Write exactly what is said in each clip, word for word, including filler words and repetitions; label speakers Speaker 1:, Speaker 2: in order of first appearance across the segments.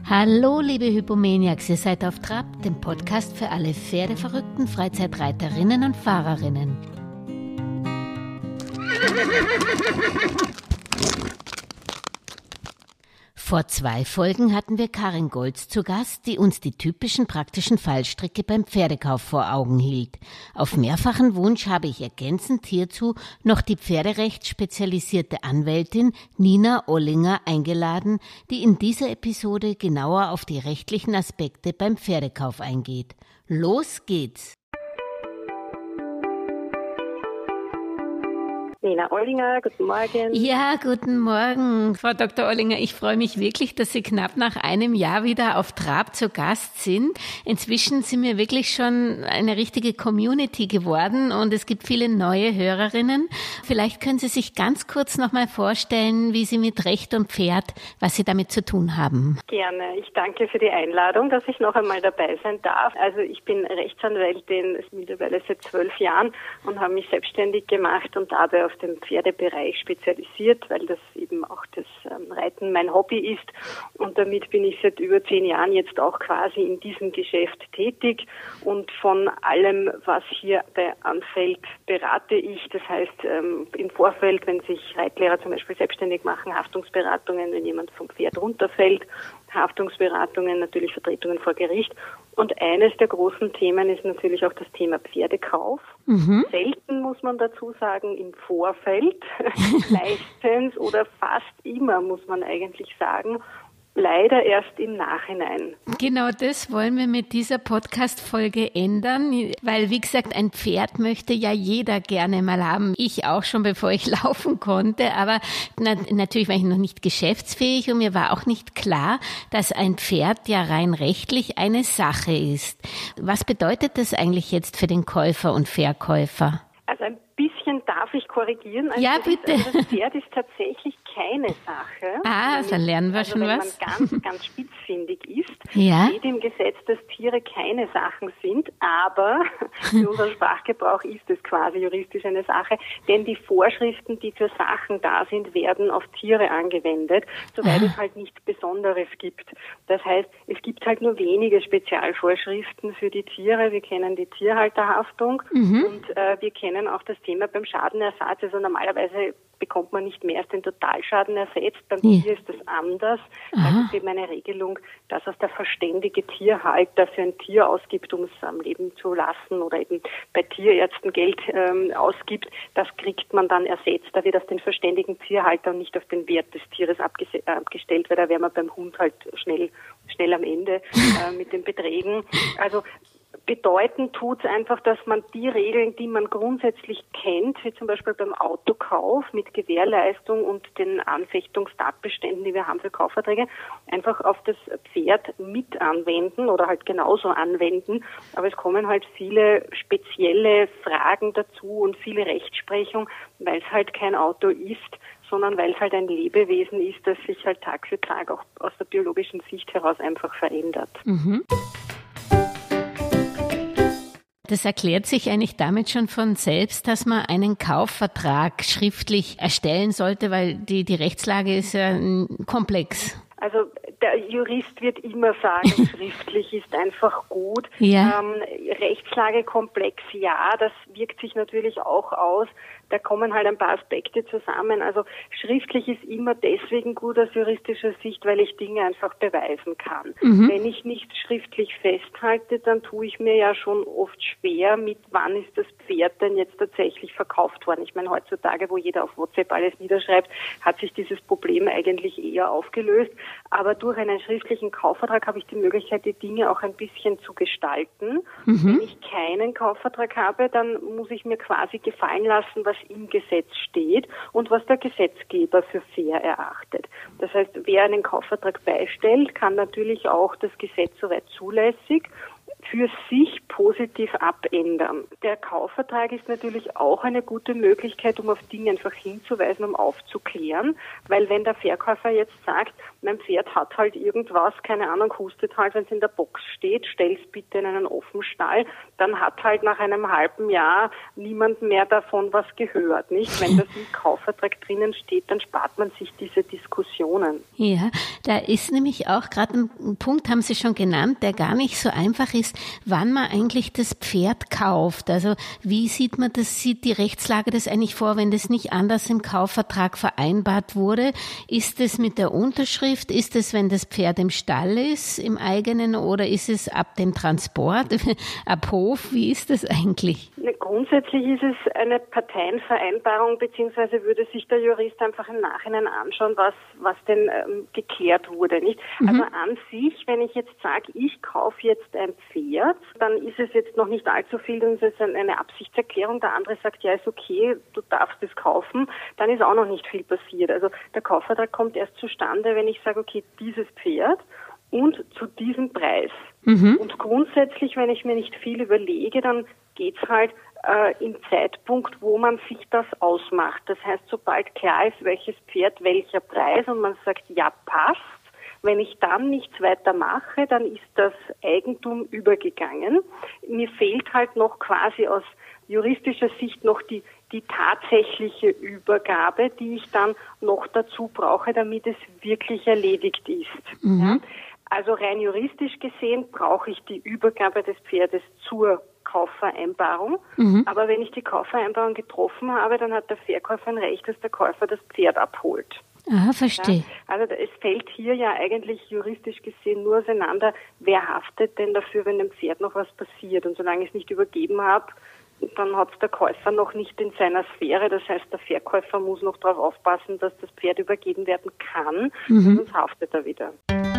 Speaker 1: Hallo liebe Hypomaniacs, ihr seid auf Trab, dem Podcast für alle pferdeverrückten Freizeitreiterinnen und Fahrerinnen. Vor zwei Folgen hatten wir Karin Golz zu Gast, die uns die typischen praktischen Fallstricke beim Pferdekauf vor Augen hielt. Auf mehrfachen Wunsch habe ich ergänzend hierzu noch die pferderechtsspezialisierte Anwältin Nina Ollinger eingeladen, die in dieser Episode genauer auf die rechtlichen Aspekte beim Pferdekauf eingeht. Los geht's!
Speaker 2: Nina Ollinger, guten Morgen.
Speaker 1: Ja, guten Morgen, Frau Doktor Ollinger. Ich freue mich wirklich, dass Sie knapp nach einem Jahr wieder auf Trab zu Gast sind. Inzwischen sind wir wirklich schon eine richtige Community geworden und es gibt viele neue Hörerinnen. Vielleicht können Sie sich ganz kurz noch mal vorstellen, wie Sie mit Recht und Pferd, was Sie damit zu tun haben.
Speaker 2: Gerne. Ich danke für die Einladung, dass ich noch einmal dabei sein darf. Also ich bin Rechtsanwältin mittlerweile seit zwölf Jahren und habe mich selbstständig gemacht und dabei auf dem Pferdebereich spezialisiert, weil das eben auch das ähm, Reiten mein Hobby ist. Und damit bin ich seit über zehn Jahren jetzt auch quasi in diesem Geschäft tätig. Und von allem, was hier anfällt, berate ich. Das heißt, ähm, im Vorfeld, wenn sich Reitlehrer zum Beispiel selbstständig machen, Haftungsberatungen, wenn jemand vom Pferd runterfällt, Haftungsberatungen, natürlich Vertretungen vor Gericht. Und eines der großen Themen ist natürlich auch das Thema Pferdekauf. Mhm. Selten, muss man dazu sagen, im Vorfeld, meistens oder fast immer, muss man eigentlich sagen, leider erst im Nachhinein.
Speaker 1: Genau das wollen wir mit dieser Podcast-Folge ändern, weil, wie gesagt, ein Pferd möchte ja jeder gerne mal haben. Ich auch schon, bevor ich laufen konnte, aber na, natürlich war ich noch nicht geschäftsfähig und mir war auch nicht klar, dass ein Pferd ja rein rechtlich eine Sache ist. Was bedeutet das eigentlich jetzt für den Käufer und Verkäufer?
Speaker 2: Also ein bisschen darf ich korrigieren. Also
Speaker 1: ja,
Speaker 2: das
Speaker 1: bitte.
Speaker 2: Ist, also das Pferd ist tatsächlich keine Sache.
Speaker 1: Ah, dann lernen wir
Speaker 2: also
Speaker 1: schon
Speaker 2: wenn
Speaker 1: was.
Speaker 2: Wenn man ganz, ganz spitzfindig ist,
Speaker 1: ja?
Speaker 2: steht im Gesetz, dass Tiere keine Sachen sind, aber für unseren Sprachgebrauch ist es quasi juristisch eine Sache, denn die Vorschriften, die für Sachen da sind, werden auf Tiere angewendet, soweit ah. es halt nichts Besonderes gibt. Das heißt, es gibt halt nur wenige Spezialvorschriften für die Tiere. Wir kennen die Tierhalterhaftung mhm. und äh, wir kennen auch das Thema beim Schadenersatz. Also normalerweise bekommt man nicht mehr als den Totalschaden ersetzt. Beim ja. Tier ist das anders. Da ist eben eine Regelung, dass es der verständige Tierhalter für ein Tier ausgibt, um es am Leben zu lassen oder eben bei Tierärzten Geld ähm, ausgibt. Das kriegt man dann ersetzt. Da wird auf den verständigen Tierhalter und nicht auf den Wert des Tieres abges- äh, abgestellt, weil da wäre man beim Hund halt schnell, schnell am Ende äh, mit den Beträgen. Also bedeuten tut es einfach, dass man die Regeln, die man grundsätzlich kennt, wie zum Beispiel beim Autokauf mit Gewährleistung und den Anfechtungstatbeständen, die wir haben für Kaufverträge, einfach auf das Pferd mit anwenden oder halt genauso anwenden. Aber es kommen halt viele spezielle Fragen dazu und viele Rechtsprechung, weil es halt kein Auto ist, sondern weil es halt ein Lebewesen ist, das sich halt Tag für Tag auch aus der biologischen Sicht heraus einfach verändert.
Speaker 1: Mhm. Das erklärt sich eigentlich damit schon von selbst, dass man einen Kaufvertrag schriftlich erstellen sollte, weil die, die Rechtslage ist ja komplex.
Speaker 2: Also der Jurist wird immer sagen, schriftlich ist einfach gut.
Speaker 1: Ja.
Speaker 2: Ähm, Rechtslage komplex, ja, das wirkt sich natürlich auch aus. Da kommen halt ein paar Aspekte zusammen. Also schriftlich ist immer deswegen gut aus juristischer Sicht, weil ich Dinge einfach beweisen kann. Mhm. Wenn ich nichts schriftlich festhalte, dann tue ich mir ja schon oft schwer mit, wann ist das Pferd denn jetzt tatsächlich verkauft worden. Ich meine, heutzutage, wo jeder auf WhatsApp alles niederschreibt, hat sich dieses Problem eigentlich eher aufgelöst. Aber durch einen schriftlichen Kaufvertrag habe ich die Möglichkeit, die Dinge auch ein bisschen zu gestalten. Mhm. Wenn ich keinen Kaufvertrag habe, dann muss ich mir quasi gefallen lassen, was im Gesetz steht und was der Gesetzgeber für fair erachtet. Das heißt, wer einen Kaufvertrag beistellt, kann natürlich auch das Gesetz soweit zulässig für sich positiv abändern. Der Kaufvertrag ist natürlich auch eine gute Möglichkeit, um auf Dinge einfach hinzuweisen, um aufzuklären, weil wenn der Verkäufer jetzt sagt, mein Pferd hat halt irgendwas, keine Ahnung, hustet halt, wenn es in der Box steht, stell's bitte in einen Offenstall, dann hat halt nach einem halben Jahr niemand mehr davon was gehört, nicht? Wenn das im Kaufvertrag drinnen steht, dann spart man sich diese Diskussionen.
Speaker 1: Ja, da ist nämlich auch gerade ein Punkt, haben Sie schon genannt, der gar nicht so einfach ist, wann man eigentlich das Pferd kauft. Also wie sieht man das, sieht die Rechtslage das eigentlich vor, wenn das nicht anders im Kaufvertrag vereinbart wurde? Ist es mit der Unterschrift? Ist es, wenn das Pferd im Stall ist, im eigenen, oder ist es ab dem Transport, ab Hof? Wie ist das eigentlich?
Speaker 2: Grundsätzlich ist es eine Parteienvereinbarung, beziehungsweise würde sich der Jurist einfach im Nachhinein anschauen, was, was denn ähm, geklärt wurde, nicht? Mhm. Also an sich, wenn ich jetzt sage, ich kaufe jetzt ein Pferd, dann ist es jetzt noch nicht allzu viel, dann ist es eine Absichtserklärung, der andere sagt, ja, ist okay, du darfst es kaufen, dann ist auch noch nicht viel passiert. Also der Kaufvertrag kommt erst zustande, wenn ich sage, okay, dieses Pferd und zu diesem Preis. Mhm. Und grundsätzlich, wenn ich mir nicht viel überlege, dann geht's halt äh, im Zeitpunkt, wo man sich das ausmacht. Das heißt, sobald klar ist, welches Pferd, welcher Preis und man sagt, ja, passt, wenn ich dann nichts weiter mache, dann ist das Eigentum übergegangen. Mir fehlt halt noch quasi aus juristischer Sicht noch die, die tatsächliche Übergabe, die ich dann noch dazu brauche, damit es wirklich erledigt ist. Mhm. Ja? Also rein juristisch gesehen brauche ich die Übergabe des Pferdes zur Kaufvereinbarung. Mhm. Aber wenn ich die Kaufvereinbarung getroffen habe, dann hat der Verkäufer ein Recht, dass der Käufer das Pferd abholt.
Speaker 1: Aha, verstehe.
Speaker 2: Ja, also es fällt hier ja eigentlich juristisch gesehen nur auseinander, wer haftet denn dafür, wenn dem Pferd noch was passiert. Und solange ich es nicht übergeben habe, dann hat es der Käufer noch nicht in seiner Sphäre. Das heißt, der Verkäufer muss noch darauf aufpassen, dass das Pferd übergeben werden kann, mhm. sonst haftet er wieder.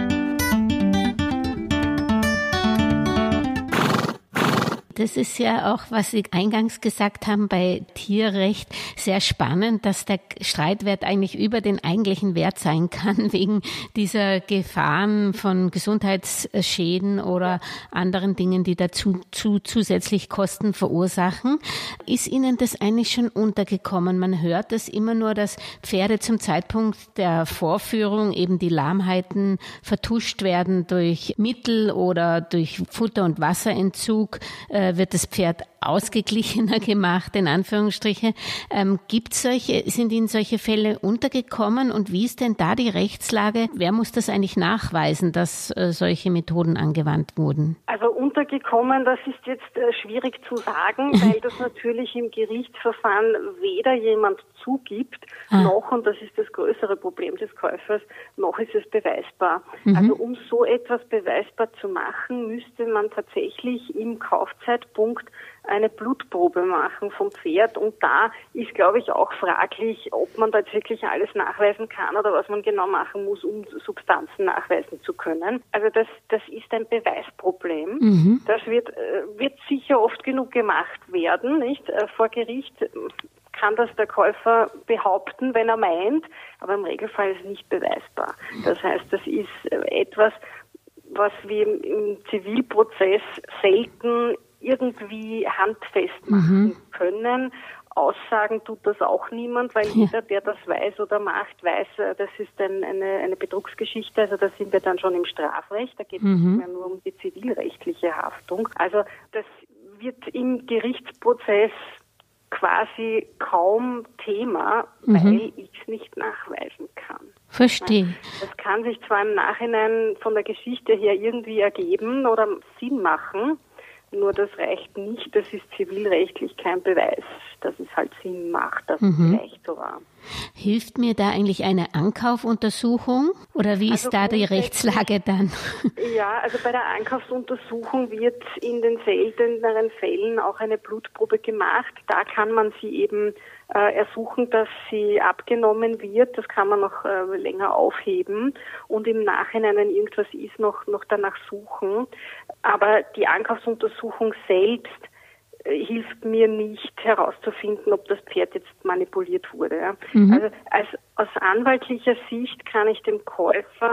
Speaker 1: Das ist ja auch, was Sie eingangs gesagt haben bei Tierrecht, sehr spannend, dass der Streitwert eigentlich über den eigentlichen Wert sein kann, wegen dieser Gefahren von Gesundheitsschäden oder anderen Dingen, die dazu zu, zusätzlich Kosten verursachen. Ist Ihnen das eigentlich schon untergekommen? Man hört das immer nur, dass Pferde zum Zeitpunkt der Vorführung eben die Lahmheiten vertuscht werden durch Mittel oder durch Futter- und Wasserentzug, wird das Pferd ausgeglichener gemacht, in Anführungsstriche. Ähm, gibt's solche, sind Ihnen solche Fälle untergekommen und wie ist denn da die Rechtslage? Wer muss das eigentlich nachweisen, dass äh, solche Methoden angewandt wurden?
Speaker 2: Also untergekommen, das ist jetzt äh, schwierig zu sagen, weil das natürlich im Gerichtsverfahren weder jemand zugibt, ah. noch, und das ist das größere Problem des Käufers, noch ist es beweisbar. Mhm. Also um so etwas beweisbar zu machen, müsste man tatsächlich im Kaufzeitpunkt eine Blutprobe machen vom Pferd und da ist, glaube ich, auch fraglich, ob man da jetzt wirklich alles nachweisen kann oder was man genau machen muss, um Substanzen nachweisen zu können. Also das, das ist ein Beweisproblem. Mhm. Das wird, wird sicher oft genug gemacht werden, nicht? Vor Gericht kann das der Käufer behaupten, wenn er meint, aber im Regelfall ist es nicht beweisbar. Das heißt, das ist etwas, was wir im Zivilprozess selten irgendwie handfest machen mhm. können. Aussagen tut das auch niemand, weil ja. jeder, der das weiß oder macht, weiß, das ist ein, eine, eine Betrugsgeschichte. Also da sind wir dann schon im Strafrecht. Da geht es mhm. nicht mehr nur um die zivilrechtliche Haftung. Also das wird im Gerichtsprozess quasi kaum Thema, mhm. weil ich es nicht nachweisen kann.
Speaker 1: Verstehe.
Speaker 2: Das kann sich zwar im Nachhinein von der Geschichte her irgendwie ergeben oder Sinn machen, nur das reicht nicht, das ist zivilrechtlich kein Beweis, dass es halt Sinn macht, dass mhm. es vielleicht so war.
Speaker 1: Hilft mir da eigentlich eine Ankaufsuntersuchung oder wie ist also da die Rechtslage dann?
Speaker 2: Ja, also bei der Ankaufsuntersuchung wird in den selteneren Fällen auch eine Blutprobe gemacht. Da kann man sie eben äh, ersuchen, dass sie abgenommen wird. Das kann man noch äh, länger aufheben und im Nachhinein, wenn irgendwas ist, noch, noch danach suchen. Aber die Ankaufsuntersuchung selbst hilft mir nicht herauszufinden, ob das Pferd jetzt manipuliert wurde. Mhm. Also als, aus anwaltlicher Sicht kann ich dem Käufer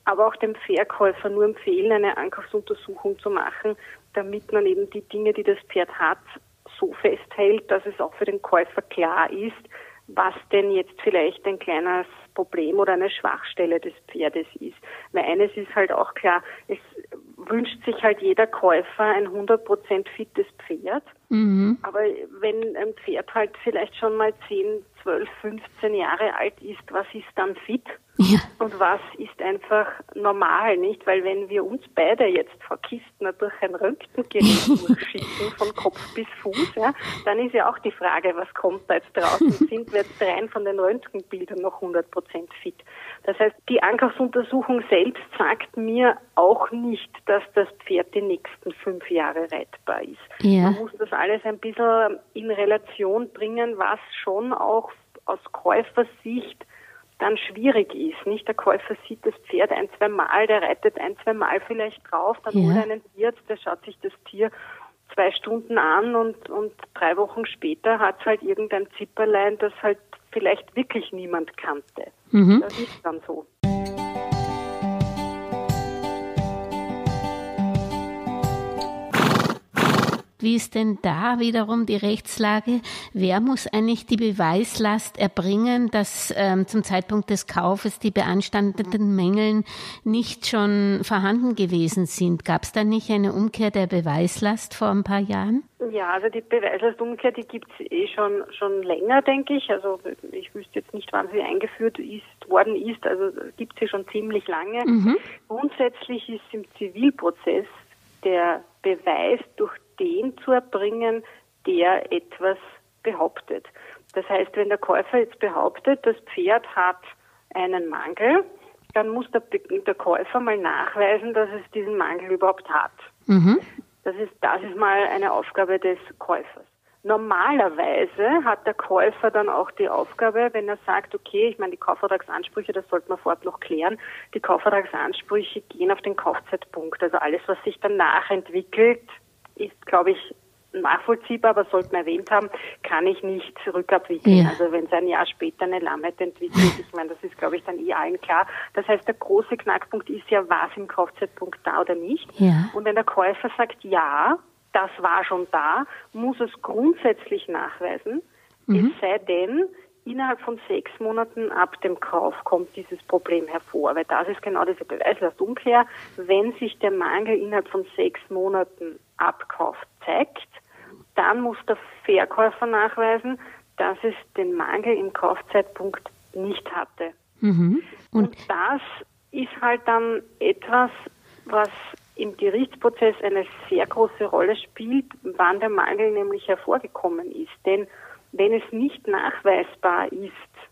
Speaker 2: aber auch dem Verkäufer nur empfehlen, eine Ankaufsuntersuchung zu machen, damit man eben die Dinge, die das Pferd hat, so festhält, dass es auch für den Käufer klar ist, was denn jetzt vielleicht ein kleines Problem oder eine Schwachstelle des Pferdes ist. Weil eines ist halt auch klar, es wünscht sich halt jeder Käufer ein hundert Prozent fittes Pferd. Mhm. Aber wenn ein Pferd halt vielleicht schon mal zehn, zwölf, fünfzehn Jahre alt ist, was ist dann fit? Ja. Und was ist einfach normal, nicht? Weil wenn wir uns beide jetzt vor Kistner durch ein Röntgengerät durchschicken, von Kopf bis Fuß, ja, dann ist ja auch die Frage, was kommt da jetzt draußen? Sind wir jetzt rein von den Röntgenbildern noch hundert Prozent fit? Das heißt, die Ankaufsuntersuchung selbst sagt mir auch nicht, dass das Pferd die nächsten fünf Jahre reitbar ist. Ja. Man muss das alles ein bisschen in Relation bringen, was schon auch aus Käufersicht dann schwierig ist, nicht? Der Käufer sieht das Pferd ein, zwei Mal, der reitet ein, zwei Mal vielleicht drauf, dann holt er einen Wirt, der schaut sich das Tier zwei Stunden an und, und drei Wochen später hat es halt irgendein Zipperlein, das halt vielleicht wirklich niemand kannte. Mhm. Das ist dann so.
Speaker 1: Wie ist denn da wiederum die Rechtslage? Wer muss eigentlich die Beweislast erbringen, dass ähm, zum Zeitpunkt des Kaufes die beanstandeten Mängel nicht schon vorhanden gewesen sind? Gab es da nicht eine Umkehr der Beweislast vor ein paar Jahren?
Speaker 2: Ja, also die Beweislastumkehr, die gibt es eh schon schon länger, denke ich. Also ich wüsste jetzt nicht, wann sie eingeführt ist, worden ist. Also gibt sie schon ziemlich lange. Mhm. Grundsätzlich ist im Zivilprozess der Beweis durch den zu erbringen, der etwas behauptet. Das heißt, wenn der Käufer jetzt behauptet, das Pferd hat einen Mangel, dann muss der, der Käufer mal nachweisen, dass es diesen Mangel überhaupt hat. Mhm. Das ist, das ist mal eine Aufgabe des Käufers. Normalerweise hat der Käufer dann auch die Aufgabe, wenn er sagt, okay, ich meine, die Kaufvertragsansprüche, das sollte man vorab noch klären, die Kaufvertragsansprüche gehen auf den Kaufzeitpunkt. Also alles, was sich danach entwickelt, ist, glaube ich, nachvollziehbar, aber sollte man erwähnt haben, kann ich nicht rückabwickeln. Ja. Also wenn es ein Jahr später eine Lahmheit entwickelt, ich meine, das ist, glaube ich, dann eh allen klar. Das heißt, der große Knackpunkt ist ja, war es im Kaufzeitpunkt da oder nicht? Ja. Und wenn der Käufer sagt, ja, das war schon da, muss es grundsätzlich nachweisen, mhm. es sei denn, innerhalb von sechs Monaten ab dem Kauf kommt dieses Problem hervor, weil das ist genau diese Beweislastumkehr. Wenn sich der Mangel innerhalb von sechs Monaten ab Kauf zeigt, dann muss der Verkäufer nachweisen, dass es den Mangel im Kaufzeitpunkt nicht hatte. Mhm. Und, Und das ist halt dann etwas, was im Gerichtsprozess eine sehr große Rolle spielt, wann der Mangel nämlich hervorgekommen ist. Denn wenn es nicht nachweisbar ist,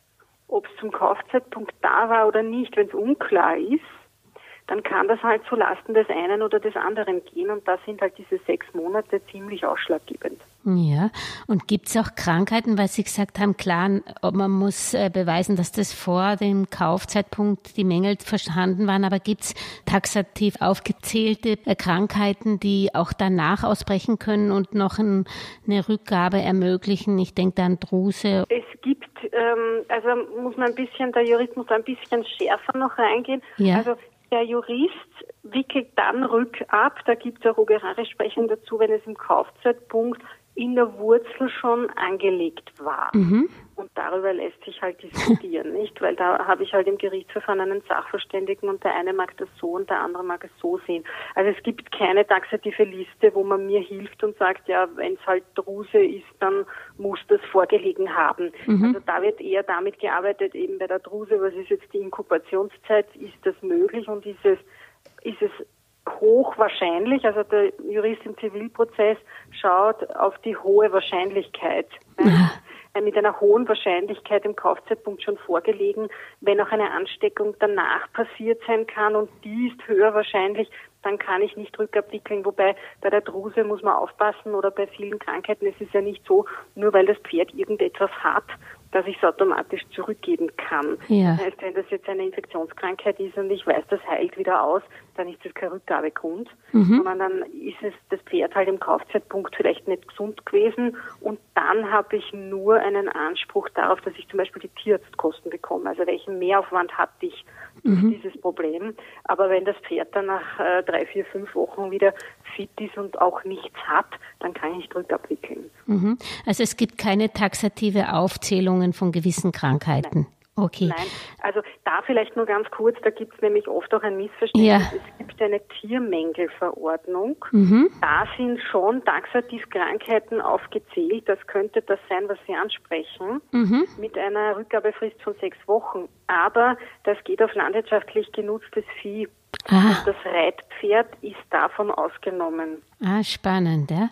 Speaker 2: ob es zum Kaufzeitpunkt da war oder nicht, wenn es unklar ist, dann kann das halt zulasten des einen oder des anderen gehen. Und da sind halt diese sechs Monate ziemlich ausschlaggebend.
Speaker 1: Ja, und gibt es auch Krankheiten, weil Sie gesagt haben, klar, man muss äh, beweisen, dass das vor dem Kaufzeitpunkt die Mängel vorhanden waren, aber gibt es taxativ aufgezählte äh, Krankheiten, die auch danach ausbrechen können und noch ein, eine Rückgabe ermöglichen? Ich denke da an Druse.
Speaker 2: Es gibt, ähm, also muss man ein bisschen, der Jurist muss ein bisschen schärfer noch reingehen. Ja. Also der Jurist wickelt dann rückab, da gibt es auch Ogerare-Sprechung dazu, wenn es im Kaufzeitpunkt in der Wurzel schon angelegt war. Mhm. Und darüber lässt sich halt diskutieren, nicht? Weil da habe ich halt im Gerichtsverfahren einen Sachverständigen und der eine mag das so und der andere mag es so sehen. Also es gibt keine taxative Liste, wo man mir hilft und sagt, ja, wenn es halt Druse ist, dann muss das vorgelegen haben. Mhm. Also da wird eher damit gearbeitet, eben bei der Druse, was ist jetzt die Inkubationszeit, ist das möglich und ist es, ist es hochwahrscheinlich, also der Jurist im Zivilprozess schaut auf die hohe Wahrscheinlichkeit. Ja. Mit einer hohen Wahrscheinlichkeit im Kaufzeitpunkt schon vorgelegen, wenn auch eine Ansteckung danach passiert sein kann und die ist höher wahrscheinlich, dann kann ich nicht rückabwickeln. Wobei bei der Druse muss man aufpassen oder bei vielen Krankheiten, es ist ja nicht so, nur weil das Pferd irgendetwas hat, dass ich es automatisch zurückgeben kann.
Speaker 1: Ja.
Speaker 2: Das heißt, wenn das jetzt eine Infektionskrankheit ist und ich weiß, das heilt wieder aus, dann ist das kein Rückgabegrund,
Speaker 1: mhm.
Speaker 2: sondern dann ist es das Pferd halt im Kaufzeitpunkt vielleicht nicht gesund gewesen und dann habe ich nur einen Anspruch darauf, dass ich zum Beispiel die Tierarztkosten bekomme. Also welchen Mehraufwand hatte ich durch mhm. dieses Problem. Aber wenn das Pferd dann nach äh, drei, vier, fünf Wochen wieder fit ist und auch nichts hat, dann kann ich nicht rückabwickeln.
Speaker 1: Mhm. Also es gibt keine taxative Aufzählungen von gewissen Krankheiten?
Speaker 2: Nein.
Speaker 1: Okay.
Speaker 2: Nein, also da vielleicht nur ganz kurz, da gibt es nämlich oft auch ein Missverständnis.
Speaker 1: Ja.
Speaker 2: Es gibt eine Tiermängelverordnung.
Speaker 1: Mhm.
Speaker 2: Da sind schon taxativ Krankheiten aufgezählt. Das könnte das sein, was Sie ansprechen, mhm. mit einer Rückgabefrist von sechs Wochen. Aber das geht auf landwirtschaftlich genutztes Vieh. Ah. Und das Reitpferd ist davon ausgenommen.
Speaker 1: Ah, spannend, ja.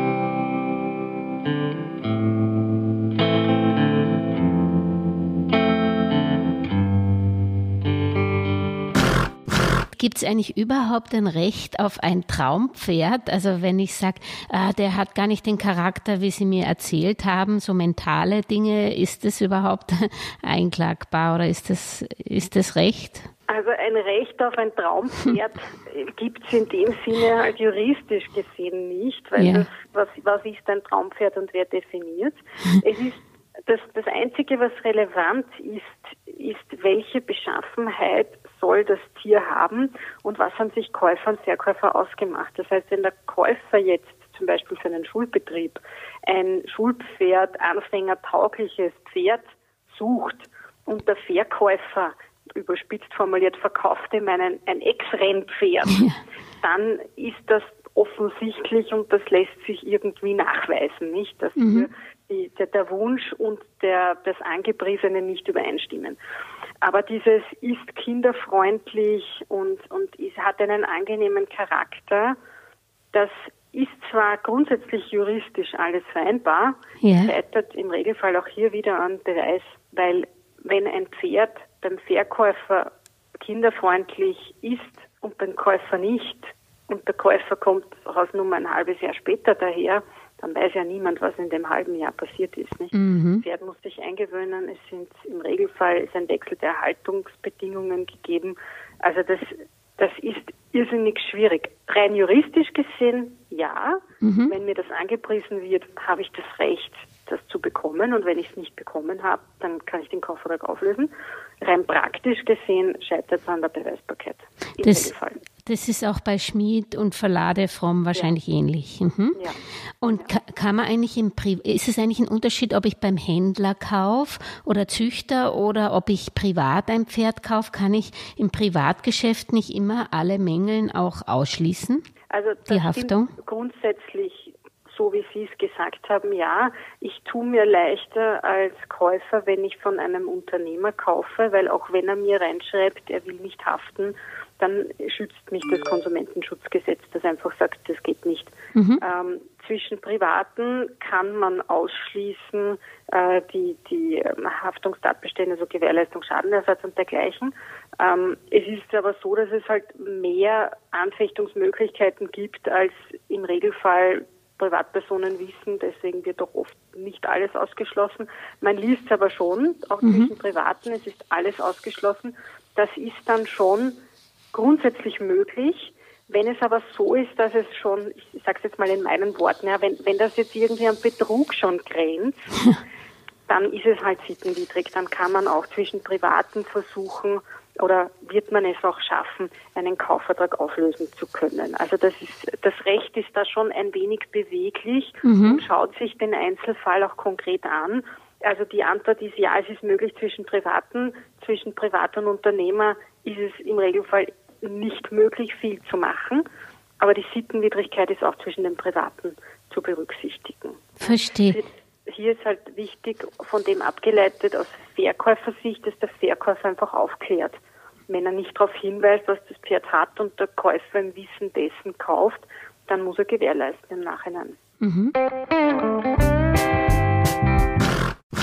Speaker 1: Gibt es eigentlich überhaupt ein Recht auf ein Traumpferd? Also wenn ich sage, äh, der hat gar nicht den Charakter, wie Sie mir erzählt haben, so mentale Dinge, ist das überhaupt einklagbar oder ist das, ist das Recht?
Speaker 2: Also ein Recht auf ein Traumpferd gibt es in dem Sinne halt juristisch gesehen nicht, weil ja. das, was, was ist ein Traumpferd und wer definiert? Es ist das, das Einzige, was relevant ist, ist, welche Beschaffenheit soll das Tier haben und was haben sich Käufer und Verkäufer ausgemacht. Das heißt, wenn der Käufer jetzt zum Beispiel für einen Schulbetrieb ein Schulpferd, anfängertaugliches Pferd sucht und der Verkäufer, überspitzt formuliert, verkauft ihm einen, ein Ex-Rennpferd, ja. dann ist das offensichtlich und das lässt sich irgendwie nachweisen, nicht? Dass mhm. die, der, der Wunsch und der, das Angepriesene nicht übereinstimmen. Aber dieses ist kinderfreundlich und, und ist, hat einen angenehmen Charakter, das ist zwar grundsätzlich juristisch alles vereinbar, ja. scheitert im Regelfall auch hier wieder an Beweis, weil wenn ein Pferd beim Verkäufer kinderfreundlich ist und beim Käufer nicht und der Käufer kommt Hausnummer ein halbes Jahr später daher, dann weiß ja niemand, was in dem halben Jahr passiert ist. Nicht? Mhm. Das Pferd muss sich eingewöhnen, es sind im Regelfall ist ein Wechsel der Haltungsbedingungen gegeben. Also das, das ist irrsinnig schwierig. Rein juristisch gesehen, ja. Mhm. Wenn mir das angepriesen wird, habe ich das Recht, das zu bekommen. Und wenn ich es nicht bekommen habe, dann kann ich den Kaufvertrag auflösen. Rein praktisch gesehen scheitert es an der Beweisbarkeit. Im
Speaker 1: das,
Speaker 2: Regelfall.
Speaker 1: Das ist auch bei Schmied und Verlade Fromm wahrscheinlich ja. ähnlich. Mhm. Ja. Und ja. Ka- kann man eigentlich im Pri- ist es eigentlich ein Unterschied, ob ich beim Händler kaufe oder Züchter oder ob ich privat ein Pferd kaufe? Kann ich im Privatgeschäft nicht immer alle Mängeln auch ausschließen?
Speaker 2: Also das
Speaker 1: die Haftung?
Speaker 2: Grundsätzlich, so wie Sie es gesagt haben, ja. Ich tue mir leichter als Käufer, wenn ich von einem Unternehmer kaufe, weil auch wenn er mir reinschreibt, er will nicht haften, dann schützt mich das Konsumentenschutzgesetz, das einfach sagt, das geht nicht. Mhm. Ähm, zwischen Privaten kann man ausschließen äh, die, die Haftungstatbestände, also Gewährleistung, Schadenersatz und dergleichen. Ähm, es ist aber so, dass es halt mehr Anfechtungsmöglichkeiten gibt, als im Regelfall Privatpersonen wissen, deswegen wird doch oft nicht alles ausgeschlossen. Man liest es aber schon, auch mhm. zwischen Privaten, es ist alles ausgeschlossen. Das ist dann schon grundsätzlich möglich. Wenn es aber so ist, dass es schon, ich sage es jetzt mal in meinen Worten, ja, wenn, wenn das jetzt irgendwie am Betrug schon grenzt, dann ist es halt sittenwidrig. Dann kann man auch zwischen Privaten versuchen, oder wird man es auch schaffen, einen Kaufvertrag auflösen zu können. Also das ist, das Recht ist da schon ein wenig beweglich mhm. und schaut sich den Einzelfall auch konkret an. Also die Antwort ist ja, es ist möglich zwischen Privaten, zwischen Privat und Unternehmer ist es im Regelfall nicht möglich, viel zu machen. Aber die Sittenwidrigkeit ist auch zwischen den Privaten zu berücksichtigen.
Speaker 1: Verstehe.
Speaker 2: Hier ist halt wichtig, von dem abgeleitet aus Verkäufersicht, dass der Verkäufer einfach aufklärt. Wenn er nicht darauf hinweist, was das Pferd hat und der Käufer im Wissen dessen kauft, dann muss er gewährleisten im Nachhinein. Mhm.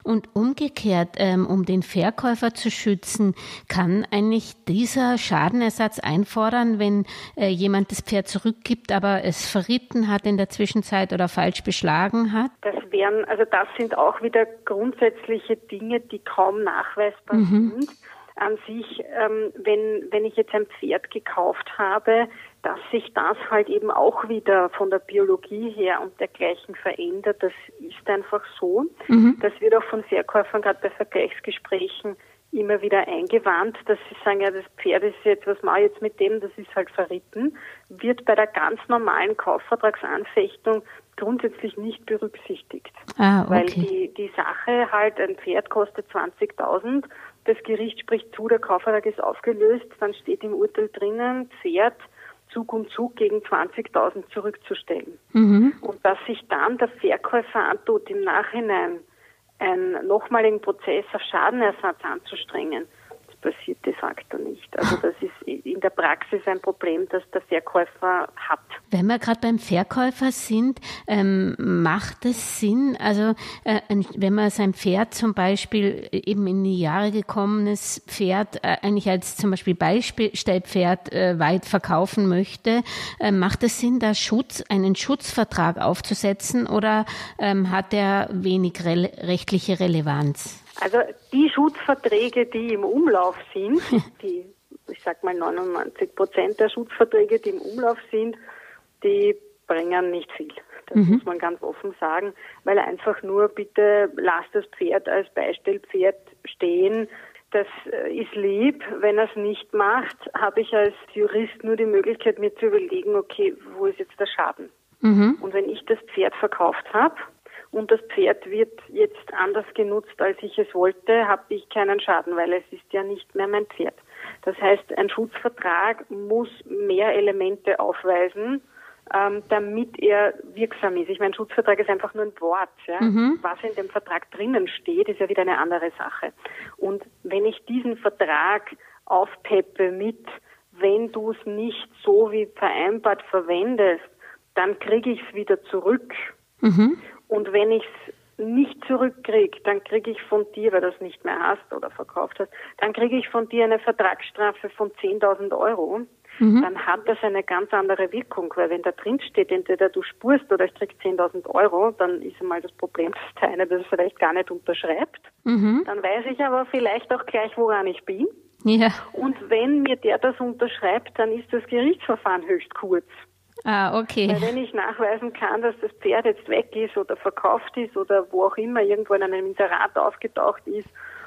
Speaker 1: Und umgekehrt, ähm, um den Verkäufer zu schützen, kann eigentlich dieser Schadenersatz einfordern, wenn äh, jemand das Pferd zurückgibt, aber es verritten hat in der Zwischenzeit oder falsch beschlagen hat?
Speaker 2: Das wären, also das sind auch wieder grundsätzliche Dinge, die kaum nachweisbar
Speaker 1: Mhm.
Speaker 2: sind. An sich, ähm, wenn, wenn ich jetzt ein Pferd gekauft habe, dass sich das halt eben auch wieder von der Biologie her und dergleichen verändert, das ist einfach so.
Speaker 1: Mhm.
Speaker 2: Das wird auch von Verkäufern gerade bei Vergleichsgesprächen immer wieder eingewandt, dass sie sagen, ja, das Pferd ist jetzt, was mache ich jetzt mit dem, das ist halt verritten, wird bei der ganz normalen Kaufvertragsanfechtung grundsätzlich nicht berücksichtigt.
Speaker 1: Ah, okay.
Speaker 2: Weil die, die Sache halt, ein Pferd kostet zwanzigtausend, das Gericht spricht zu, der Kaufvertrag ist aufgelöst, dann steht im Urteil drinnen, Pferd Zug um Zug gegen zwanzigtausend zurückzustellen.
Speaker 1: Mhm.
Speaker 2: Und dass sich dann der Verkäufer antut, im Nachhinein einen nochmaligen Prozess auf Schadenersatz anzustrengen, das passiert de facto nicht. Also das ist in der Praxis ein Problem, das der Verkäufer hat.
Speaker 1: Wenn wir gerade beim Verkäufer sind, ähm, macht es Sinn, also äh, wenn man sein Pferd zum Beispiel eben in die Jahre gekommenes Pferd äh, eigentlich als zum Beispiel Beistellpferd äh, weit verkaufen möchte, äh, macht es Sinn, da Schutz, einen Schutzvertrag aufzusetzen oder ähm, hat der wenig re- rechtliche Relevanz?
Speaker 2: Also die Schutzverträge, die im Umlauf sind, die, ich sag mal neunundneunzig Prozent der Schutzverträge, die im Umlauf sind, die bringen nicht viel. Das mhm. muss man ganz offen sagen, weil einfach nur bitte lasst das Pferd als Beistellpferd stehen. Das ist lieb. Wenn er es nicht macht, habe ich als Jurist nur die Möglichkeit, mir zu überlegen, okay, wo ist jetzt der Schaden? Mhm. Und wenn ich das Pferd verkauft habe, und das Pferd wird jetzt anders genutzt, als ich es wollte, habe ich keinen Schaden, weil es ist ja nicht mehr mein Pferd. Das heißt, ein Schutzvertrag muss mehr Elemente aufweisen, ähm, damit er wirksam ist. Ich meine, Schutzvertrag ist einfach nur ein Wort. Ja? Mhm. Was in dem Vertrag drinnen steht, ist ja wieder eine andere Sache. Und wenn ich diesen Vertrag aufpeppe mit, wenn du es nicht so wie vereinbart verwendest, dann kriege ich es wieder zurück. Mhm. Und wenn ich es nicht zurückkriege, dann kriege ich von dir, weil du es nicht mehr hast oder verkauft hast, dann kriege ich von dir eine Vertragsstrafe von zehntausend Euro. Mhm. Dann hat das eine ganz andere Wirkung, weil wenn da drin steht, entweder du spurst oder ich krieg zehntausend Euro, dann ist einmal das Problem, dass der eine das vielleicht gar nicht unterschreibt. Mhm. Dann weiß ich aber vielleicht auch gleich, woran ich bin. Ja. Und wenn mir der das unterschreibt, dann ist das Gerichtsverfahren höchst kurz.
Speaker 1: Ah, okay.
Speaker 2: Weil wenn ich nachweisen kann, dass das Pferd jetzt weg ist oder verkauft ist oder wo auch immer irgendwo in einem Inserat aufgetaucht ist,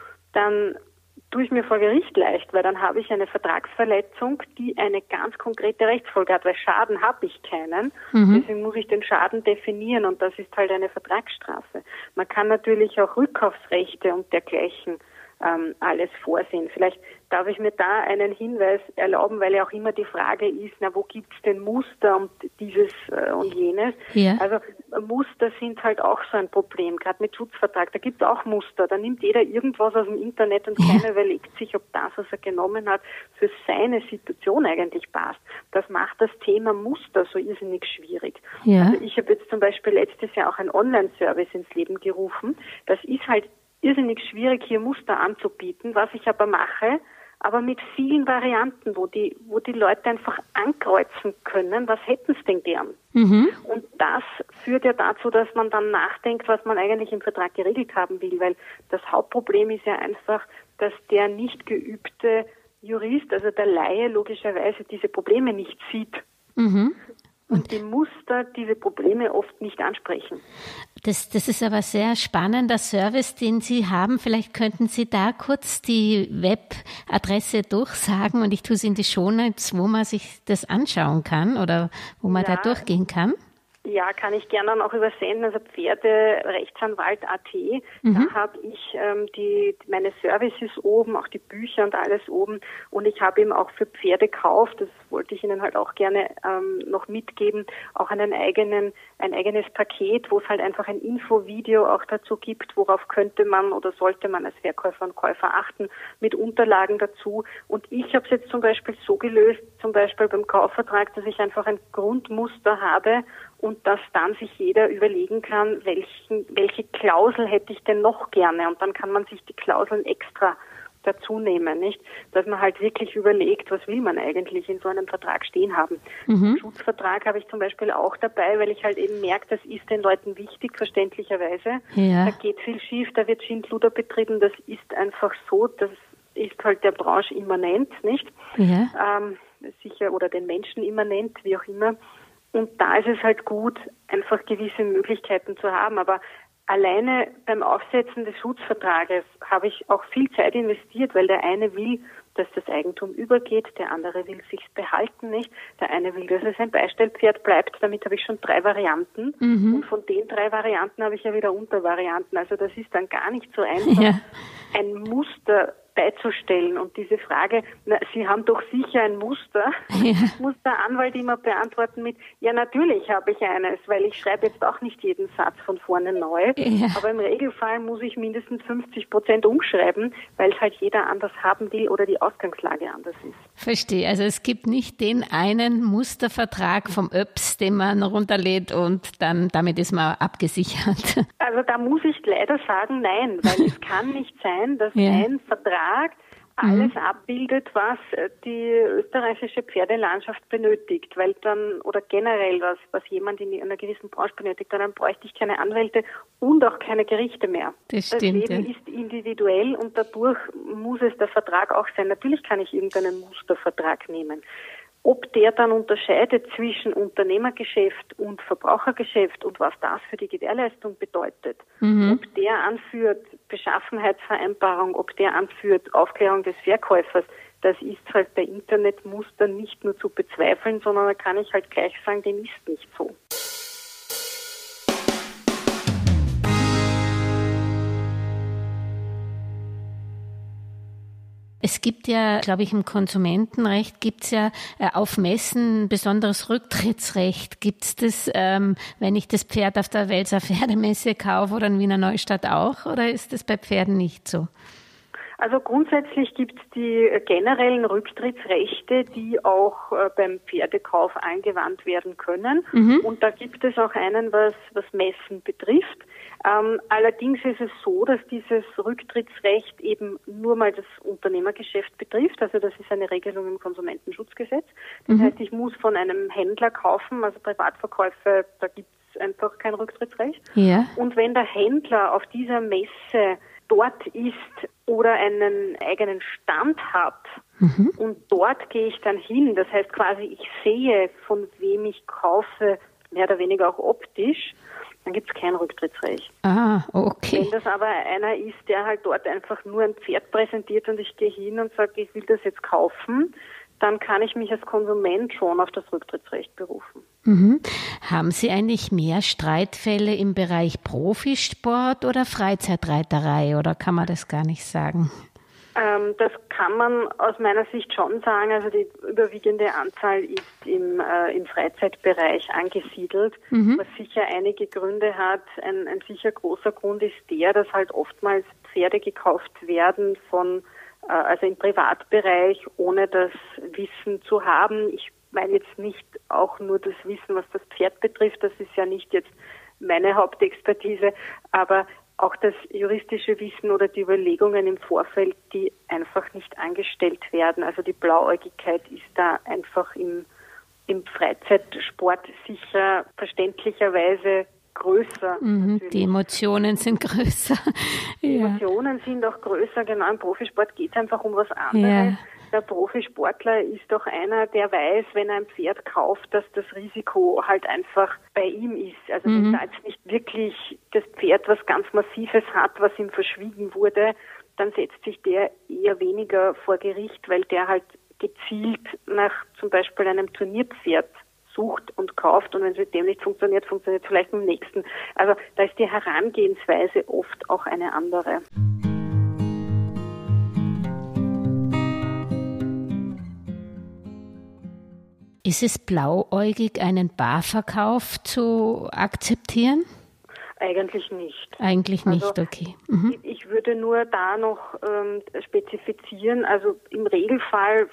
Speaker 2: dann tue ich mir vor Gericht leicht, weil dann habe ich eine Vertragsverletzung, die eine ganz konkrete Rechtsfolge hat, weil Schaden habe ich keinen. Mhm. Deswegen muss ich den Schaden definieren und das ist halt eine Vertragsstrafe. Man kann natürlich auch Rückkaufsrechte und dergleichen ähm, alles vorsehen. Vielleicht darf ich mir da einen Hinweis erlauben, weil ja auch immer die Frage ist, na, wo gibt's denn Muster und dieses äh, und jenes? Ja. Also Muster sind halt auch so ein Problem, gerade mit Schutzvertrag. Da gibt's auch Muster. Da nimmt jeder irgendwas aus dem Internet und keiner überlegt sich, ob das, was er genommen hat, für seine Situation eigentlich passt. Das macht das Thema Muster so irrsinnig schwierig. Ja. Also ich habe jetzt zum Beispiel letztes Jahr auch einen Online-Service ins Leben gerufen. Das ist halt irrsinnig schwierig, hier Muster anzubieten, was ich aber mache, aber mit vielen Varianten, wo die, wo die Leute einfach ankreuzen können, was hätten sie denn gern? Mhm. Und das führt ja dazu, dass man dann nachdenkt, was man eigentlich im Vertrag geregelt haben will, weil das Hauptproblem ist ja einfach, dass der nicht geübte Jurist, also der Laie logischerweise diese Probleme nicht sieht. Mhm. Und die Muster diese Probleme oft nicht ansprechen.
Speaker 1: Das, das ist aber sehr spannender Service, den Sie haben. Vielleicht könnten Sie da kurz die Webadresse durchsagen und ich tue es in die Shownotes, wo man sich das anschauen kann oder wo man ja. da durchgehen kann.
Speaker 2: Ja, kann ich gerne dann auch übersenden, also Pferderechtsanwalt Punkt at. Mhm. Da habe ich ähm, die meine Services oben, auch die Bücher und alles oben. Und ich habe eben auch für Pferdekauf, das wollte ich Ihnen halt auch gerne ähm, noch mitgeben, auch einen eigenen ein eigenes Paket, wo es halt einfach ein Infovideo auch dazu gibt, worauf könnte man oder sollte man als Verkäufer und Käufer achten, mit Unterlagen dazu. Und ich habe es jetzt zum Beispiel so gelöst, zum Beispiel beim Kaufvertrag, dass ich einfach ein Grundmuster habe und und dass dann sich jeder überlegen kann, welchen, welche Klausel hätte ich denn noch gerne, und dann kann man sich die Klauseln extra dazu nehmen, nicht? Dass man halt wirklich überlegt, was will man eigentlich in so einem Vertrag stehen haben. Mhm. Einen Schutzvertrag habe ich zum Beispiel auch dabei, weil ich halt eben merke, das ist den Leuten wichtig, verständlicherweise. Ja. Da geht viel schief, da wird Schindluder betrieben, das ist einfach so, das ist halt der Branche immanent, nicht? Ja. Ähm, sicher, oder den Menschen immanent, wie auch immer. Und da ist es halt gut, einfach gewisse Möglichkeiten zu haben, aber alleine beim Aufsetzen des Schutzvertrages habe ich auch viel Zeit investiert, weil der eine will, dass das Eigentum übergeht, der andere will sich's behalten, nicht? Der eine will, dass es ein Beistellpferd bleibt, damit habe ich schon drei Varianten. Mhm. Und von den drei Varianten habe ich ja wieder Untervarianten. Also das ist dann gar nicht so einfach, ja. ein Muster beizustellen. Und diese Frage, na, Sie haben doch sicher ein Muster, ja. muss der Anwalt immer beantworten mit, ja, natürlich habe ich eines, weil ich schreibe jetzt auch nicht jeden Satz von vorne neu. Ja. Aber im Regelfall muss ich mindestens fünfzig Prozent umschreiben, weil es halt jeder anders haben will oder die Ausgangslage anders ist.
Speaker 1: Verstehe. Also es gibt nicht den einen Mustervertrag vom Ö P S, den man runterlädt und dann damit ist man abgesichert.
Speaker 2: Also da muss ich leider sagen, nein, weil es kann nicht sein, dass ja. ein Vertrag alles mhm. abbildet, was die österreichische Pferdelandschaft benötigt, weil dann, oder generell was, was jemand in einer gewissen Branche benötigt, dann bräuchte ich keine Anwälte und auch keine Gerichte mehr.
Speaker 1: Das stimmt.
Speaker 2: Das Leben ja. ist individuell und dadurch muss es der Vertrag auch sein. Natürlich kann ich irgendeinen Mustervertrag nehmen. Ob der dann unterscheidet zwischen Unternehmergeschäft und Verbrauchergeschäft und was das für die Gewährleistung bedeutet, mhm. ob der anführt Beschaffenheitsvereinbarung, ob der anführt Aufklärung des Verkäufers, das ist halt bei Internetmustern nicht nur zu bezweifeln, sondern da kann ich halt gleich sagen, dem ist nicht so.
Speaker 1: Es gibt ja, glaube ich, im Konsumentenrecht gibt es ja äh, auf Messen ein besonderes Rücktrittsrecht. Gibt es das, ähm, wenn ich das Pferd auf der Welser Pferdemesse kaufe oder in Wiener Neustadt auch, oder ist das bei Pferden nicht so?
Speaker 2: Also grundsätzlich gibt es die generellen Rücktrittsrechte, die auch äh, beim Pferdekauf angewandt werden können. Mhm. Und da gibt es auch einen, was, was Messen betrifft. Ähm, allerdings ist es so, dass dieses Rücktrittsrecht eben nur mal das Unternehmergeschäft betrifft. Also das ist eine Regelung im Konsumentenschutzgesetz. Das mhm. heißt, ich muss von einem Händler kaufen, also Privatverkäufe, da gibt es einfach kein Rücktrittsrecht. Ja. Und wenn der Händler auf dieser Messe dort ist oder einen eigenen Stand hat mhm. und dort gehe ich dann hin, das heißt quasi, ich sehe, von wem ich kaufe, mehr oder weniger auch optisch, dann gibt es kein Rücktrittsrecht.
Speaker 1: Ah, okay.
Speaker 2: Wenn das aber einer ist, der halt dort einfach nur ein Pferd präsentiert und ich gehe hin und sage, ich will das jetzt kaufen, dann kann ich mich als Konsument schon auf das Rücktrittsrecht berufen.
Speaker 1: Mhm. Haben Sie eigentlich mehr Streitfälle im Bereich Profisport oder Freizeitreiterei oder kann man das gar nicht sagen?
Speaker 2: Ähm, das kann man aus meiner Sicht schon sagen. Also die überwiegende Anzahl ist im, äh, im Freizeitbereich angesiedelt, mhm. was sicher einige Gründe hat. Ein, ein sicher großer Grund ist der, dass halt oftmals Pferde gekauft werden von äh, also im Privatbereich, ohne das Wissen zu haben. Ich meine jetzt nicht auch nur das Wissen, was das Pferd betrifft. Das ist ja nicht jetzt meine Hauptexpertise, aber auch das juristische Wissen oder die Überlegungen im Vorfeld, die einfach nicht angestellt werden. Also die Blauäugigkeit ist da einfach im, im Freizeitsport sicher verständlicherweise größer.
Speaker 1: Mhm, die Emotionen sind größer.
Speaker 2: Die ja. Emotionen sind auch größer, genau. Im Profisport geht es einfach um was anderes. Ja. Der Profisportler ist doch einer, der weiß, wenn er ein Pferd kauft, dass das Risiko halt einfach bei ihm ist. Also mhm. wenn da jetzt nicht wirklich das Pferd was ganz Massives hat, was ihm verschwiegen wurde, dann setzt sich der eher weniger vor Gericht, weil der halt gezielt nach zum Beispiel einem Turnierpferd sucht und kauft und wenn es mit dem nicht funktioniert, funktioniert es vielleicht mit dem nächsten. Also da ist die Herangehensweise oft auch eine andere.
Speaker 1: Ist es blauäugig, einen Barverkauf zu akzeptieren?
Speaker 2: Eigentlich nicht.
Speaker 1: Eigentlich nicht, also, okay. Mhm.
Speaker 2: Ich würde nur da noch ähm, spezifizieren, also im Regelfall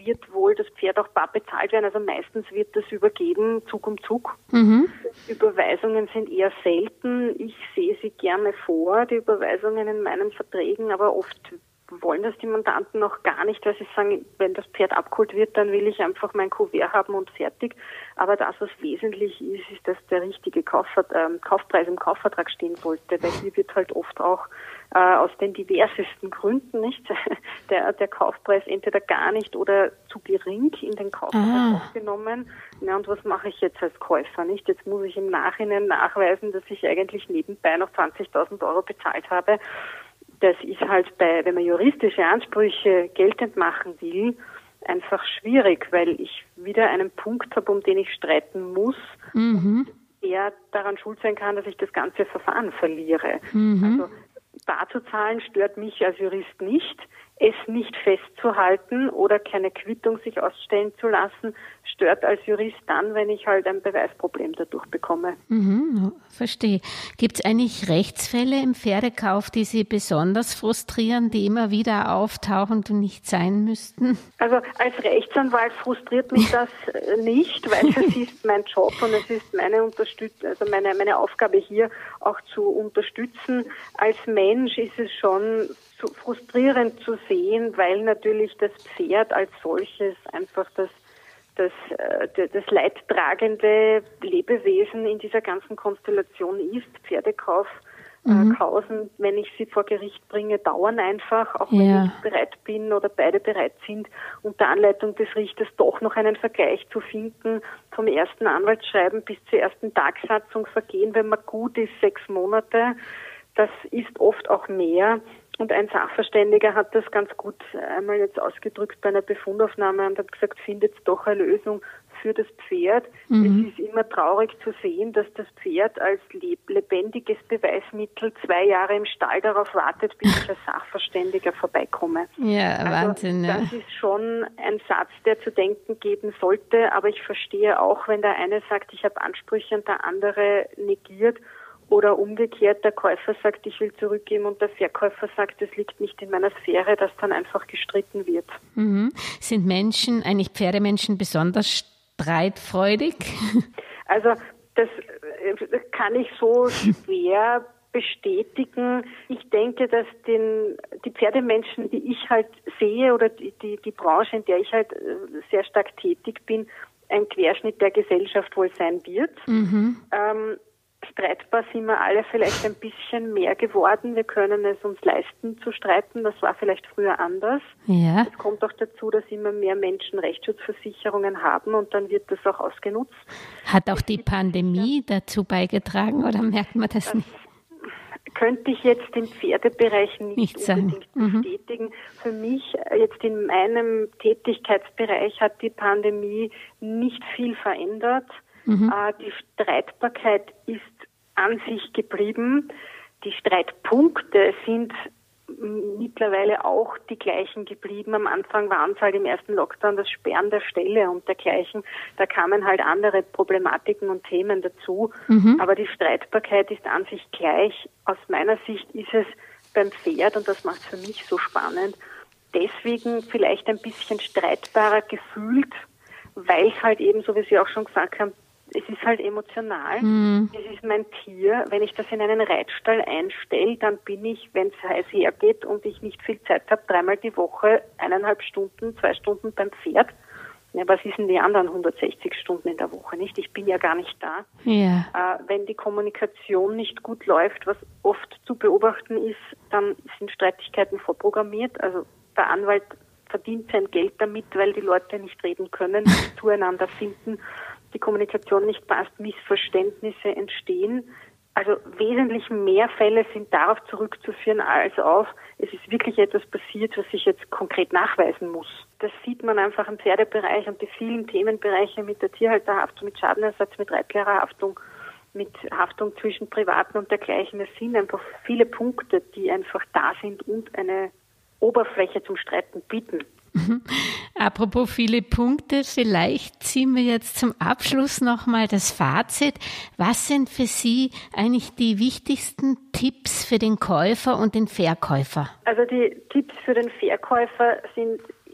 Speaker 2: wird wohl das Pferd auch bar bezahlt werden. Also meistens wird das übergeben, Zug um Zug.
Speaker 1: Mhm.
Speaker 2: Überweisungen sind eher selten. Ich sehe sie gerne vor, die Überweisungen in meinen Verträgen, aber oft wollen das die Mandanten noch gar nicht, weil sie sagen, wenn das Pferd abgeholt wird, dann will ich einfach mein Kuvert haben und fertig. Aber das, was wesentlich ist, ist, dass der richtige Kaufver- äh, Kaufpreis im Kaufvertrag stehen sollte, weil hier wird halt oft auch äh, aus den diversesten Gründen nicht der, der Kaufpreis entweder gar nicht oder zu gering in den Kaufpreis ah. aufgenommen. Na, und was mache ich jetzt als Käufer, nicht? Jetzt muss ich im Nachhinein nachweisen, dass ich eigentlich nebenbei noch zwanzigtausend Euro bezahlt habe. Das ist halt bei, wenn man juristische Ansprüche geltend machen will, einfach schwierig, weil ich wieder einen Punkt habe, um den ich streiten muss, mhm. der daran schuld sein kann, dass ich das ganze Verfahren verliere. Mhm. Also bar zu zahlen stört mich als Jurist nicht. Es nicht festzuhalten oder keine Quittung sich ausstellen zu lassen, stört als Jurist dann, wenn ich halt ein Beweisproblem dadurch bekomme.
Speaker 1: Mhm, verstehe. Gibt es eigentlich Rechtsfälle im Pferdekauf, die Sie besonders frustrieren, die immer wieder auftauchen und nicht sein müssten?
Speaker 2: Also als Rechtsanwalt frustriert mich das nicht, weil es ist mein Job und es ist meine Unterstützung, also meine, meine Aufgabe hier auch zu unterstützen. Als Mensch ist es schon so frustrierend zu sehen, weil natürlich das Pferd als solches einfach das das, das leidtragende Lebewesen in dieser ganzen Konstellation ist. Pferdekauf, mhm. äh, Kausen, wenn ich sie vor Gericht bringe, dauern einfach, auch wenn ja. ich bereit bin oder beide bereit sind, unter Anleitung des Richters doch noch einen Vergleich zu finden, vom ersten Anwaltsschreiben bis zur ersten Tagsatzung vergehen, wenn man gut ist, sechs Monate. Das ist oft auch mehr. Und ein Sachverständiger hat das ganz gut einmal jetzt ausgedrückt bei einer Befundaufnahme und hat gesagt, findet doch eine Lösung für das Pferd. Mhm. Es ist immer traurig zu sehen, dass das Pferd als lebendiges Beweismittel zwei Jahre im Stall darauf wartet, bis ich als Sachverständiger vorbeikomme.
Speaker 1: Ja, also Wahnsinn. Ja.
Speaker 2: Das ist schon ein Satz, der zu denken geben sollte, aber ich verstehe auch, wenn der eine sagt, ich habe Ansprüche und der andere negiert. Oder umgekehrt, der Käufer sagt, ich will zurückgeben und der Verkäufer sagt, es liegt nicht in meiner Sphäre, dass dann einfach gestritten wird.
Speaker 1: Mhm. Sind Menschen, eigentlich Pferdemenschen, besonders streitfreudig?
Speaker 2: Also das kann ich so schwer bestätigen. Ich denke, dass den, die Pferdemenschen, die ich halt sehe oder die, die, die Branche, in der ich halt sehr stark tätig bin, ein Querschnitt der Gesellschaft wohl sein wird. Mhm. Ähm, Streitbar sind wir alle vielleicht ein bisschen mehr geworden. Wir können es uns leisten zu streiten. Das war vielleicht früher anders. Ja. Es kommt auch dazu, dass immer mehr Menschen Rechtsschutzversicherungen haben und dann wird das auch ausgenutzt.
Speaker 1: Hat auch die Pandemie dazu beigetragen oder merkt man das, das nicht?
Speaker 2: Könnte ich jetzt im Pferdebereich nicht, nicht unbedingt mhm. bestätigen. Für mich jetzt in meinem Tätigkeitsbereich hat die Pandemie nicht viel verändert. Mhm. Die Streitbarkeit ist an sich geblieben. Die Streitpunkte sind mittlerweile auch die gleichen geblieben. Am Anfang waren es halt im ersten Lockdown das Sperren der Ställe und dergleichen. Da kamen halt andere Problematiken und Themen dazu. Mhm. Aber die Streitbarkeit ist an sich gleich. Aus meiner Sicht ist es beim Pferd, und das macht es für mich so spannend, deswegen vielleicht ein bisschen streitbarer gefühlt, weil es halt eben, so wie Sie auch schon gesagt haben, es ist halt emotional. Mhm. Es ist mein Tier. Wenn ich das in einen Reitstall einstelle, dann bin ich, wenn es heiß hergeht und ich nicht viel Zeit habe, dreimal die Woche, eineinhalb Stunden, zwei Stunden beim Pferd. Ja, was ist denn die anderen hundertsechzig Stunden in der Woche, nicht? Ich bin ja gar nicht da. Ja. Äh, wenn die Kommunikation nicht gut läuft, was oft zu beobachten ist, dann sind Streitigkeiten vorprogrammiert. Also der Anwalt verdient sein Geld damit, weil die Leute nicht reden können, nicht zueinander finden, die Kommunikation nicht passt, Missverständnisse entstehen. Also wesentlich mehr Fälle sind darauf zurückzuführen als auf, es ist wirklich etwas passiert, was ich jetzt konkret nachweisen muss. Das sieht man einfach im Pferdebereich und die vielen Themenbereiche mit der Tierhalterhaftung, mit Schadenersatz, mit Reitlehrerhaftung, mit Haftung zwischen Privaten und dergleichen. Es sind einfach viele Punkte, die einfach da sind und eine Oberfläche zum Streiten bieten.
Speaker 1: Mhm. Apropos viele Punkte, vielleicht ziehen wir jetzt zum Abschluss nochmal das Fazit. Was sind für Sie eigentlich die wichtigsten Tipps für den Käufer und den Verkäufer?
Speaker 2: Also die Tipps für den Verkäufer sind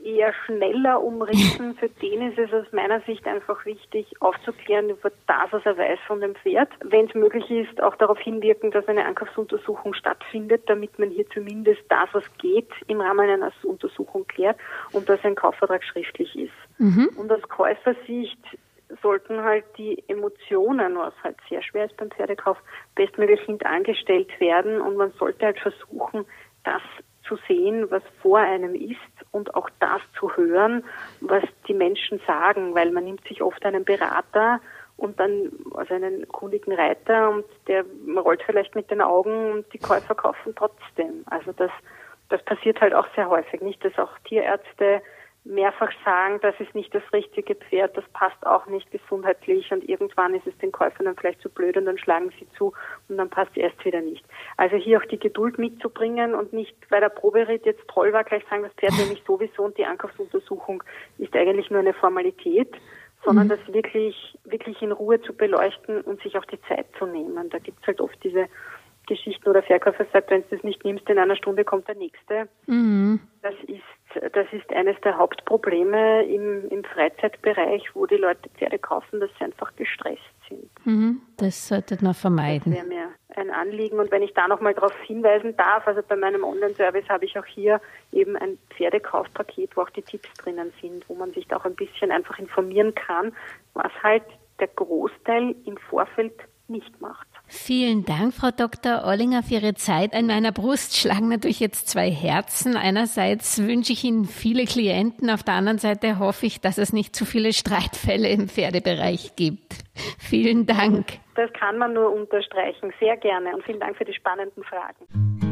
Speaker 2: eher schneller umrissen, für den ist es aus meiner Sicht einfach wichtig, aufzuklären über das, was er weiß von dem Pferd. Wenn es möglich ist, auch darauf hinwirken, dass eine Ankaufsuntersuchung stattfindet, damit man hier zumindest das, was geht, im Rahmen einer Untersuchung klärt und dass ein Kaufvertrag schriftlich ist. Mhm. Und aus Käufersicht sollten halt die Emotionen, was halt sehr schwer ist beim Pferdekauf, bestmöglich hintangestellt werden und man sollte halt versuchen, das zu sehen, was vor einem ist und auch das zu hören, was die Menschen sagen, weil man nimmt sich oft einen Berater und dann, also einen kundigen Reiter und der rollt vielleicht mit den Augen und die Käufer kaufen trotzdem. Also das, das passiert halt auch sehr häufig, nicht, dass auch Tierärzte mehrfach sagen, das ist nicht das richtige Pferd, das passt auch nicht gesundheitlich und irgendwann ist es den Käufern dann vielleicht zu blöd und dann schlagen sie zu und dann passt es erst wieder nicht. Also hier auch die Geduld mitzubringen und nicht, weil der Proberitt jetzt toll war, gleich sagen, das Pferd will mich sowieso und die Ankaufsuntersuchung ist eigentlich nur eine Formalität, sondern mhm. das wirklich, wirklich in Ruhe zu beleuchten und sich auch die Zeit zu nehmen. Da gibt es halt oft diese Geschichten, oder Verkäufer sagt, wenn du das nicht nimmst, in einer Stunde kommt der nächste. Mhm. Das ist Das ist eines der Hauptprobleme im, im Freizeitbereich, wo die Leute Pferde kaufen, dass sie einfach gestresst sind.
Speaker 1: Mhm, das sollte man vermeiden.
Speaker 2: Das wäre mir ein Anliegen. Und wenn ich da nochmal darauf hinweisen darf, also bei meinem Online-Service habe ich auch hier eben ein Pferdekaufpaket, wo auch die Tipps drinnen sind, wo man sich da auch ein bisschen einfach informieren kann, was halt der Großteil im Vorfeld nicht macht.
Speaker 1: Vielen Dank, Frau Doktor Ollinger, für Ihre Zeit. An meiner Brust schlagen natürlich jetzt zwei Herzen. Einerseits wünsche ich Ihnen viele Klienten, auf der anderen Seite hoffe ich, dass es nicht zu viele Streitfälle im Pferdebereich gibt. Vielen Dank.
Speaker 2: Das kann man nur unterstreichen. Sehr gerne und vielen Dank für die spannenden Fragen.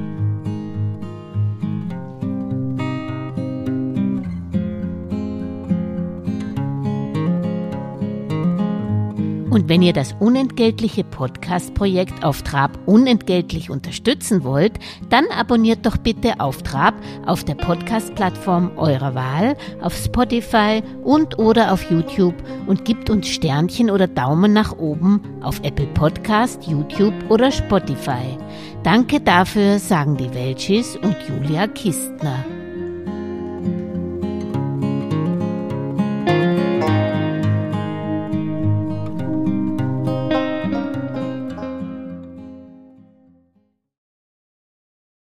Speaker 1: Und wenn ihr das unentgeltliche Podcast-Projekt Auf Trab unentgeltlich unterstützen wollt, dann abonniert doch bitte Auf Trab auf der Podcast-Plattform eurer Wahl, auf Spotify und oder auf YouTube und gebt uns Sternchen oder Daumen nach oben auf Apple Podcast, YouTube oder Spotify. Danke dafür, sagen die Welchis und Julia Kistner.